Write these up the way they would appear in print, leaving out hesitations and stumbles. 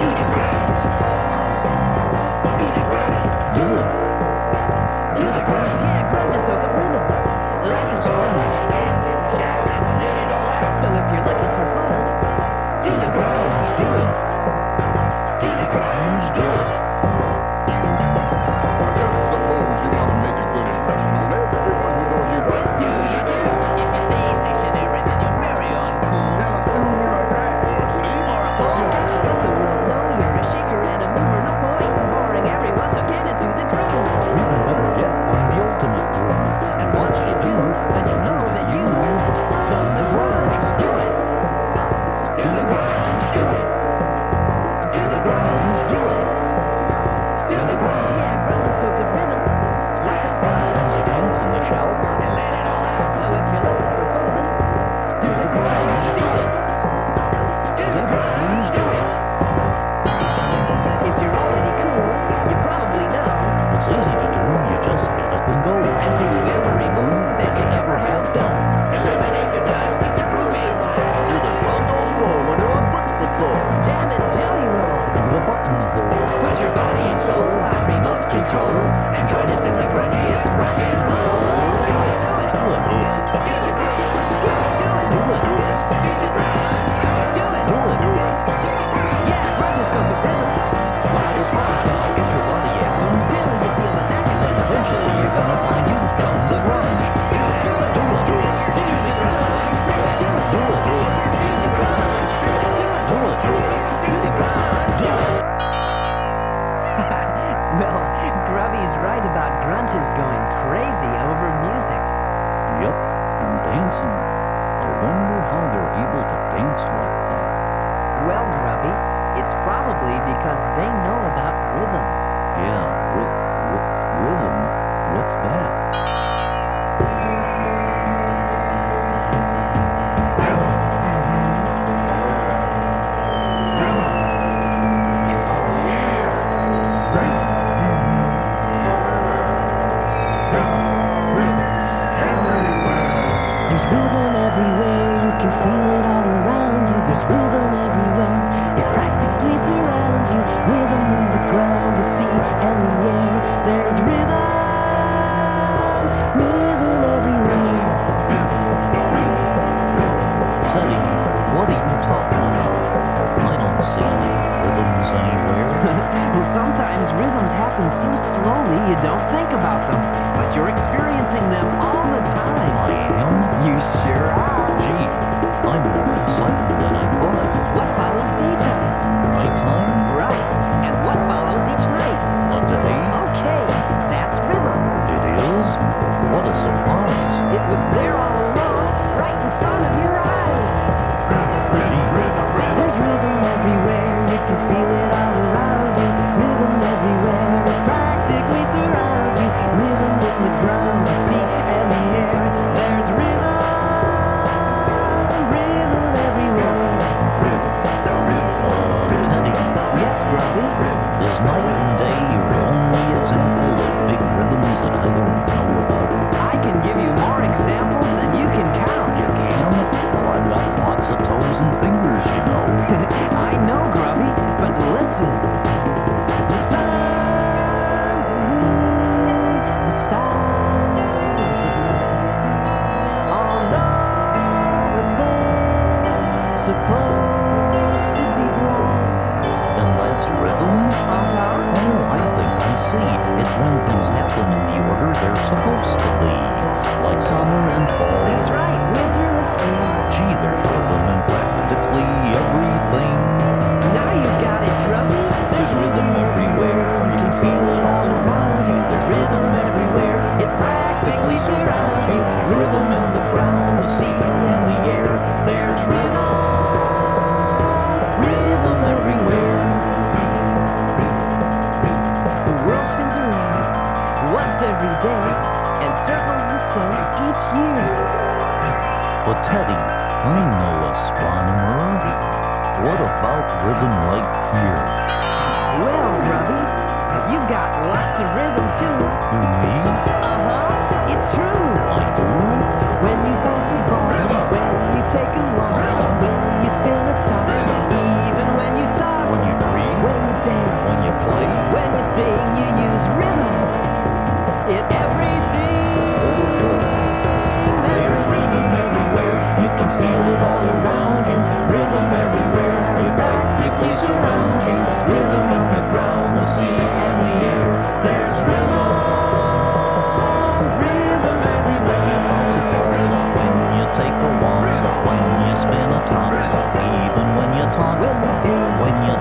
When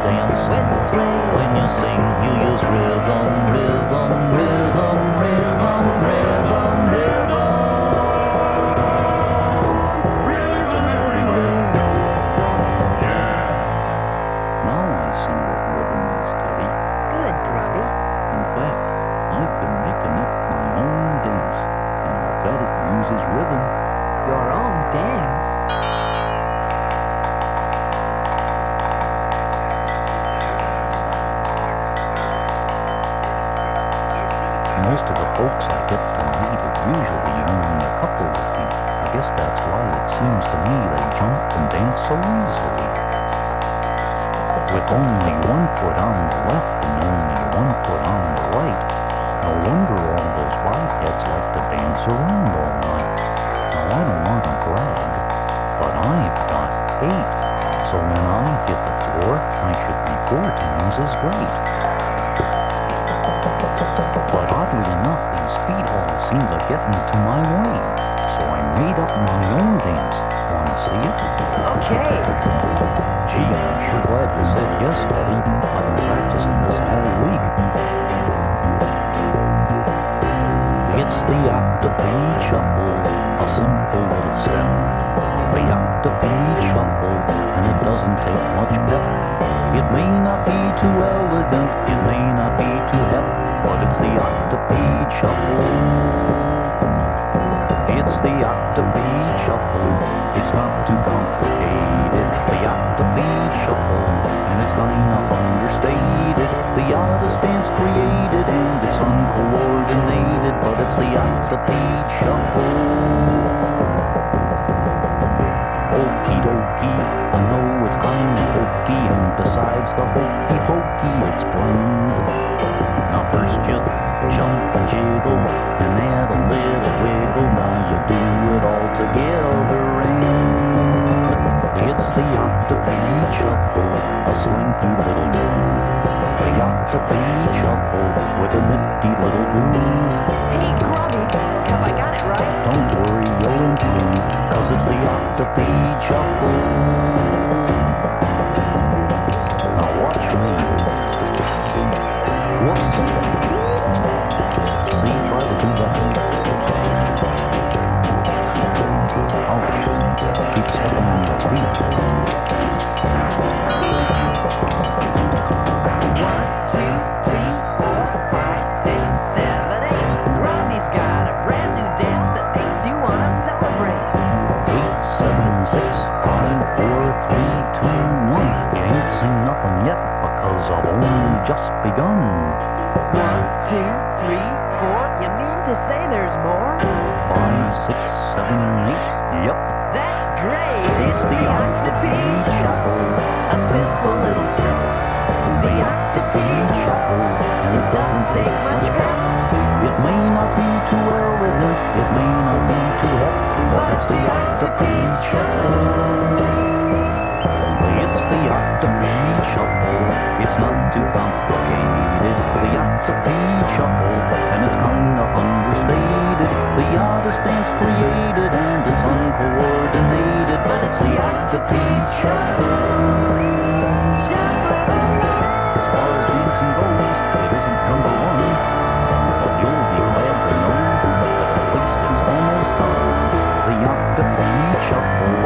dance. When you sing, you use rhythm, rhythm, rhythm, rhythm, rhythm, rhythm. Now I see what rhythm is, Teddy. Good, Grubby. In fact, I've been making up my own dance, and I'll bet it uses rhythm. Your own dance? Most of the folks I get to meet are usually only a couple of feet. I guess that's why it seems to me they jump and dance so easily. With only one foot on the left and only one foot on the right, no wonder all those bipeds like to dance around all night. Now I don't want to brag, but I've got 8, so when I hit the floor, I should be 4 times as great. But oddly enough, these feet all seem to get into my way, so I made up my own dance. Wanna see it? Okay. Gee, I'm sure glad you said yes, Teddy. I've been practicing this all week. It's the octopede shuffle, a simple little step. The octopede shuffle, and it doesn't take much pep. It may not be too elegant, it may not be too hep, but it's the octopede shuffle. It's the octopede shuffle, it's not too complicated. The octopede shuffle, and it's kind of understated. The oddest dance created, and it's uncoordinated, but it's the octopede shuffle. Okie dokie, I know it's kind of hokey, and besides the hokey pokey, it's bland. Now first you jump and jiggle, and add a little wiggle. Now you do it all together, and it's the octopede shuffle, a slinky little move. The octopede shuffle with a nifty little groove. Hey, Grubby, have I got it right? Don't worry, you'll improve, 'cause it's the octopede shuffle. Now watch me. Whoops. See, try to do that. Ouch. Keep stepping on your feet. 1, 2, 3, 4, 5, 6, 7, 8. Grubby's got a brand new dance that makes you want to celebrate. 8, 7, 6, 5, 4, 3, 2, 1. You ain't seen nothing yet because I've only just begun. 1, 2, 3, 4. You mean to say there's more? 5, 6, 7, 8. Yep. That's great. It's the octopede shuffle, a simple little step. The octopede shuffle, and it doesn't take much pep. It may not be too elegant, it may not be too hep, but it's the octopede shuffle. It's the octopede shuffle, it's not too complicated. The octopede shuffle, and it's kind of understated. The oddest dance created, and it's uncoordinated, but it's the octopede shuffle. As far as dancing goes, it isn't number 1, but you'll be glad to know that at least it's almost done. The octopede shuffle.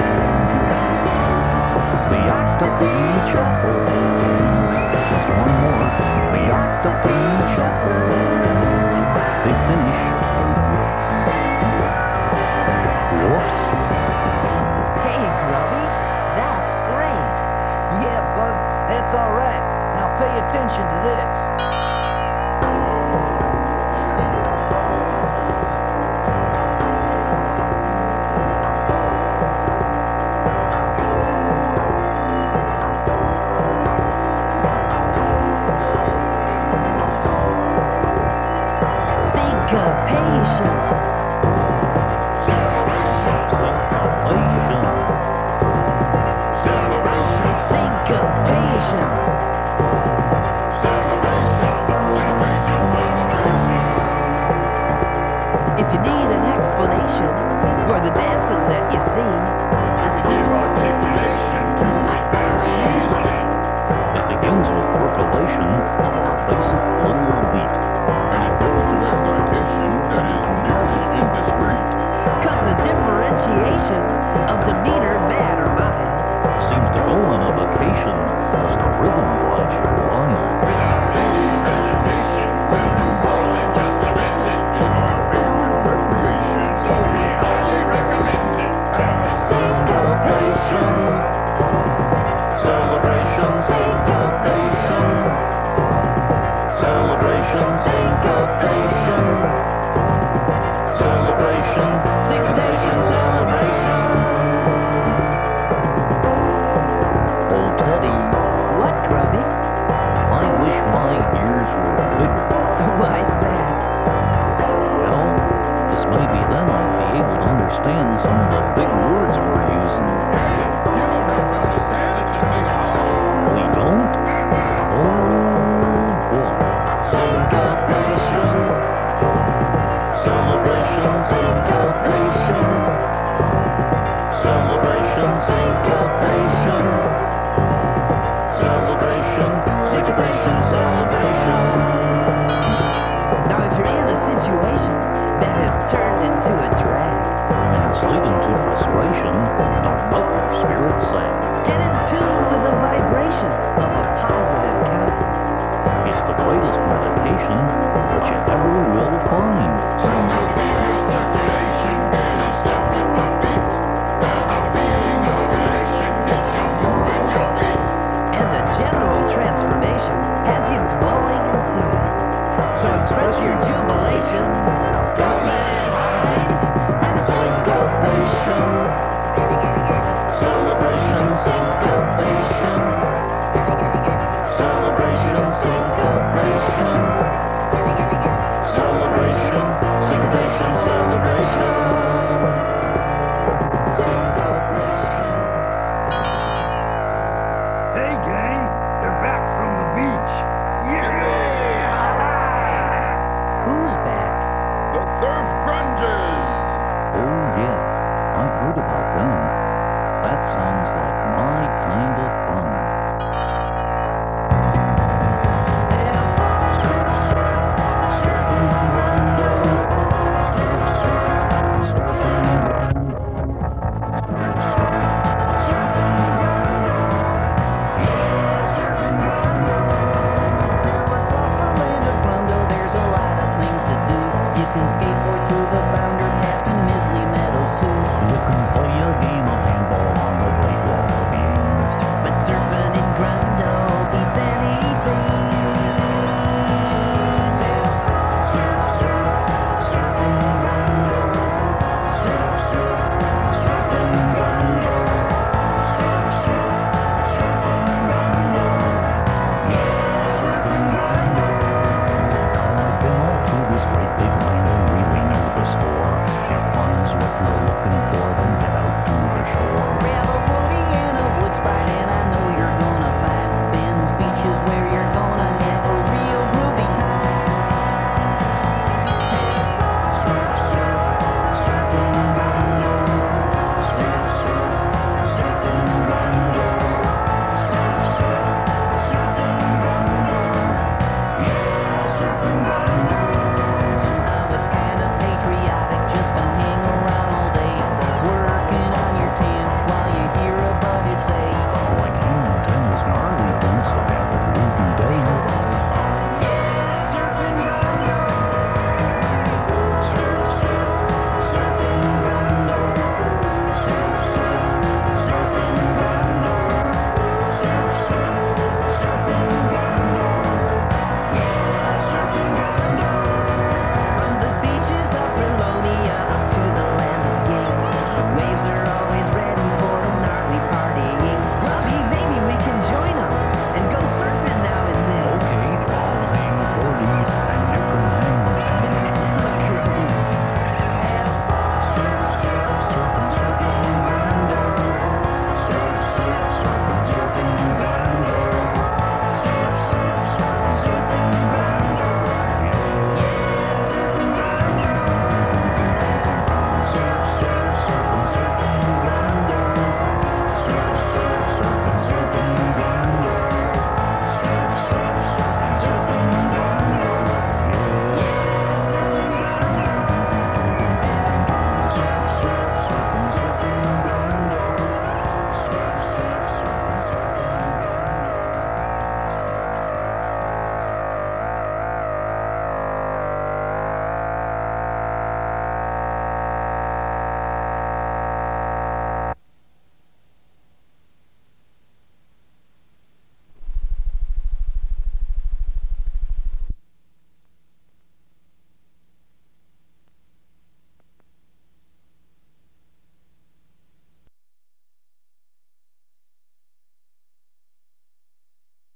The octopede shuffle. Just one more. The octopede shuffle. They finish. Whoops. Hey, Grubby, that's great. Yeah, Bug, that's all right. Now pay attention to this. Syncopation. Syncopation. If you need an explanation for the dancing that you see, You can give articulation to it very easily. It syncopation. Celebration, syncopation. Celebration, syncopation, celebration. Oh, Teddy, What, Grubby? I wish my ears were bigger. Why's that? Well, 'cause maybe then I'd be able to understand some of the big words we're using. You don't have to understand it to sing along. We don't? Oh, boy. Syncopation. Celebration, syncopation. Celebration, syncopation. Celebration, syncopation, celebration. Now, if you're in a situation that has turned into a drag, And it's leading to frustration. Don't let your spirit sag. get in tune with the vibration of a positive kind. It's the greatest meditation that you ever will find. Syncopation, circulation, better step with my beat. There's a feeling of elation, gets you moving your feet. And the general transformation has you glowing inside. So express your jubilation. Don't let it hide. And syncopation. Celebration, syncopation. Celebration, syncopation. Celebration, syncopation, celebration. Syncopation. Hey, gang, they're back from the beach. Who's back? The Surf Grungers. Oh, yeah. I've heard about them. That sounds like my kind of fun.